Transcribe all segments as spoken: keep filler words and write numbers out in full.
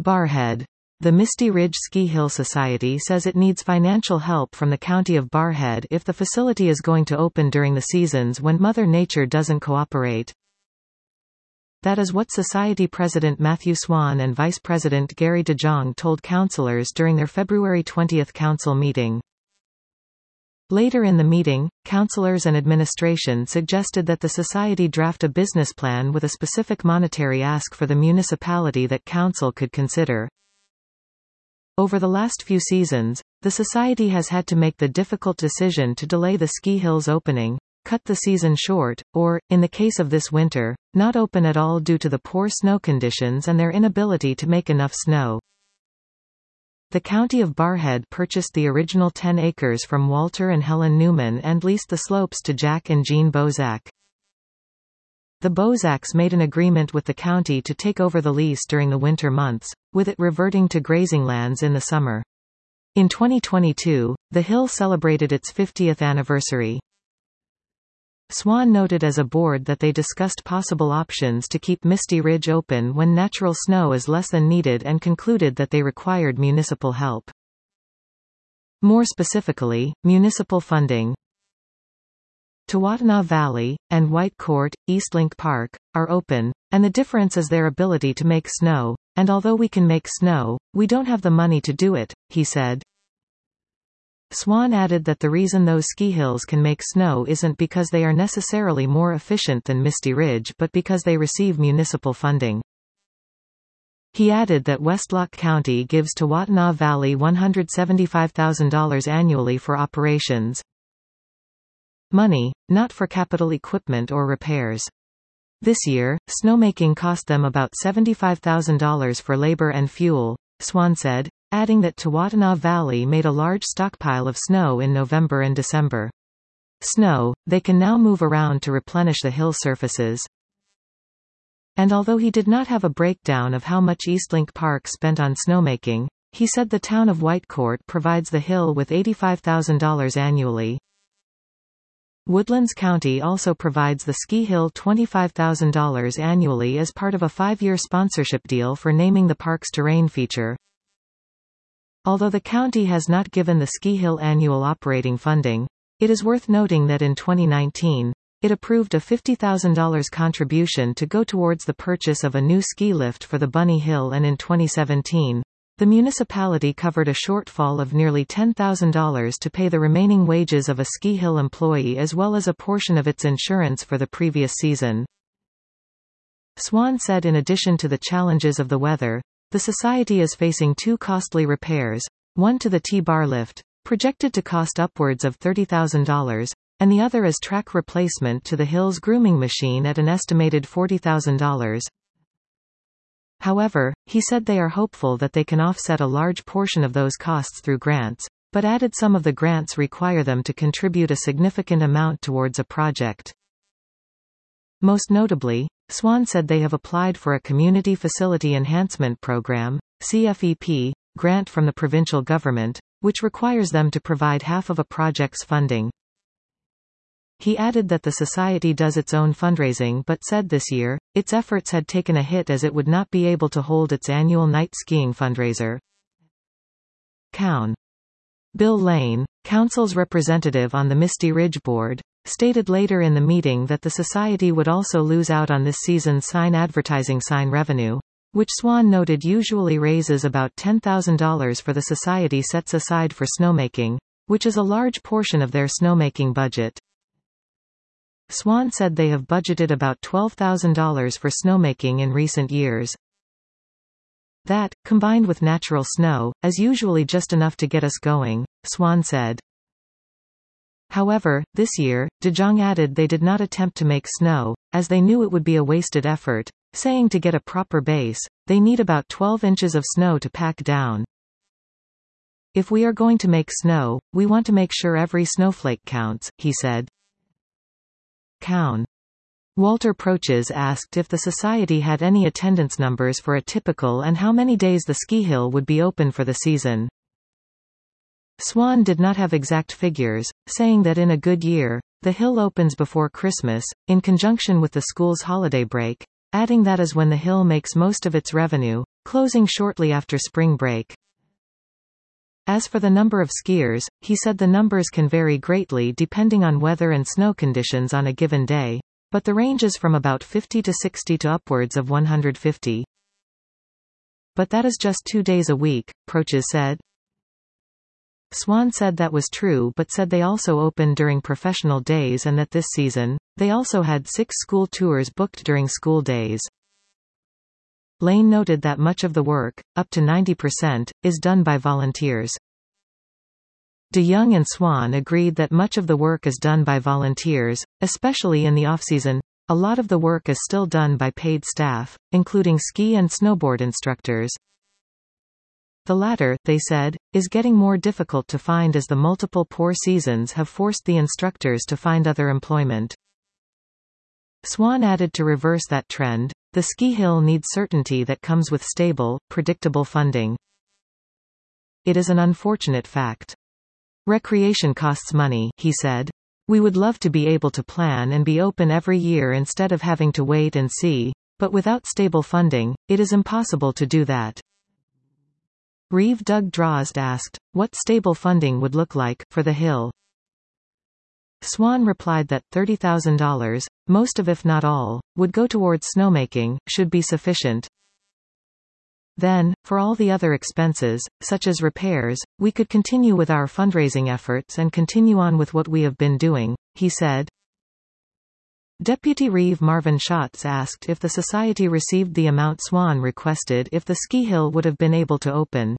Barrhead. The Misty Ridge Ski Hill Society says it needs financial help from the county of Barrhead if the facility is going to open during the seasons when Mother Nature doesn't cooperate. That is what Society President Matthew Swan and Vice President Gary DeJong told councillors during their February twentieth council meeting. Later in the meeting, councillors and administration suggested that the society draft a business plan with a specific monetary ask for the municipality that council could consider. Over the last few seasons, the society has had to make the difficult decision to delay the ski hill's opening, cut the season short, or, in the case of this winter, not open at all due to the poor snow conditions and their inability to make enough snow. The county of Barrhead purchased the original ten acres from Walter and Helen Newman and leased the slopes to Jack and Jean Bozak. The Bozaks made an agreement with the county to take over the lease during the winter months, with it reverting to grazing lands in the summer. In twenty twenty-two, the hill celebrated its fiftieth anniversary. Swan noted as a board that they discussed possible options to keep Misty Ridge open when natural snow is less than needed and concluded that they required municipal help. More specifically, municipal funding. Tawatona Valley, and White Court, Eastlink Park, are open, and the difference is their ability to make snow, and although we can make snow, we don't have the money to do it, he said. Swan added that the reason those ski hills can make snow isn't because they are necessarily more efficient than Misty Ridge but because they receive municipal funding. He added that Westlock County gives Tawatona Valley one hundred seventy-five thousand dollars annually for operations. Money, not for capital equipment or repairs. This year, snowmaking cost them about seventy-five thousand dollars for labor and fuel, Swan said, adding that Tawatona Valley made a large stockpile of snow in November and December. Snow, they can now move around to replenish the hill surfaces. And although he did not have a breakdown of how much Eastlink Park spent on snowmaking, he said the town of Whitecourt provides the hill with eighty-five thousand dollars annually. Woodlands County also provides the ski hill twenty-five thousand dollars annually as part of a five-year sponsorship deal for naming the park's terrain feature. Although the county has not given the ski hill annual operating funding, it is worth noting that in twenty nineteen, it approved a fifty thousand dollars contribution to go towards the purchase of a new ski lift for the Bunny Hill, and in twenty seventeen, the municipality covered a shortfall of nearly ten thousand dollars to pay the remaining wages of a ski hill employee as well as a portion of its insurance for the previous season. Swan said in addition to the challenges of the weather, the society is facing two costly repairs, one to the T-bar lift, projected to cost upwards of thirty thousand dollars, and the other is track replacement to the hill's grooming machine at an estimated forty thousand dollars. However, he said they are hopeful that they can offset a large portion of those costs through grants, but added some of the grants require them to contribute a significant amount towards a project. Most notably, Swan said they have applied for a Community Facility Enhancement Program, C F E P, grant from the provincial government, which requires them to provide half of a project's funding. He added that the society does its own fundraising but said this year, its efforts had taken a hit as it would not be able to hold its annual night skiing fundraiser. Cown. Bill Lane, Council's representative on the Misty Ridge Board, stated later in the meeting that the society would also lose out on this season's sign advertising sign revenue, which Swan noted usually raises about ten thousand dollars for the society sets aside for snowmaking, which is a large portion of their snowmaking budget. Swan said they have budgeted about twelve thousand dollars for snowmaking in recent years. That, combined with natural snow, is usually just enough to get us going, Swan said. However, this year, DeJong added they did not attempt to make snow, as they knew it would be a wasted effort, saying to get a proper base, they need about twelve inches of snow to pack down. If we are going to make snow, we want to make sure every snowflake counts, he said. Cown. Walter Proches asked if the society had any attendance numbers for a typical and how many days the ski hill would be open for the season. Swan did not have exact figures, saying that in a good year, the hill opens before Christmas, in conjunction with the school's holiday break, adding that is when the hill makes most of its revenue, closing shortly after spring break. As for the number of skiers, he said the numbers can vary greatly depending on weather and snow conditions on a given day, but the ranges from about fifty to sixty to upwards of one hundred fifty. But that is just two days a week, Proches said. Swan said that was true but said they also opened during professional days and that this season, they also had six school tours booked during school days. Lane noted that much of the work, up to ninety percent, is done by volunteers. De Jong and Swan agreed that much of the work is done by volunteers, especially in the off-season. A lot of the work is still done by paid staff, including ski and snowboard instructors. The latter, they said, is getting more difficult to find as the multiple poor seasons have forced the instructors to find other employment. Swan added to reverse that trend, the ski hill needs certainty that comes with stable, predictable funding. It is an unfortunate fact. Recreation costs money, he said. We would love to be able to plan and be open every year instead of having to wait and see, but without stable funding, it is impossible to do that. Reeve Doug Drozd asked, what stable funding would look like, for the hill. Swan replied that thirty thousand dollars, most of if not all, would go towards snowmaking, should be sufficient. Then, for all the other expenses, such as repairs, we could continue with our fundraising efforts and continue on with what we have been doing, he said. Deputy Reeve Marvin Schatz asked if the society received the amount Swan requested if the ski hill would have been able to open.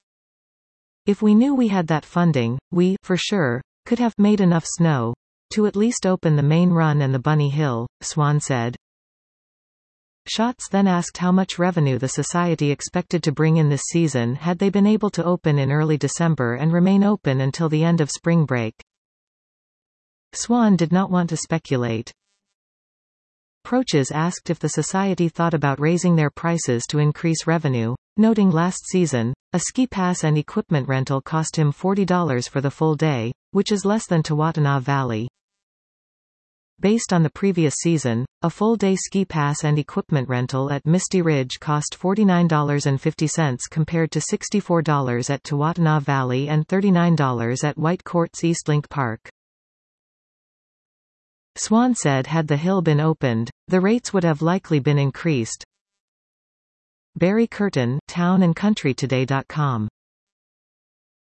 If we knew we had that funding, we, for sure, could have made enough snow to at least open the main run and the Bunny Hill, Swan said. Schatz then asked how much revenue the society expected to bring in this season had they been able to open in early December and remain open until the end of spring break. Swan did not want to speculate. Proches asked if the society thought about raising their prices to increase revenue, noting last season, a ski pass and equipment rental cost him forty dollars for the full day, which is less than Tawatanaw Valley. Based on the previous season, a full-day ski pass and equipment rental at Misty Ridge cost forty-nine dollars and fifty cents compared to sixty-four dollars at Tawatanaw Valley and thirty-nine dollars at White Court's Eastlink Park. Swan said had the hill been opened, the rates would have likely been increased. Barry Curtin, town and country today dot com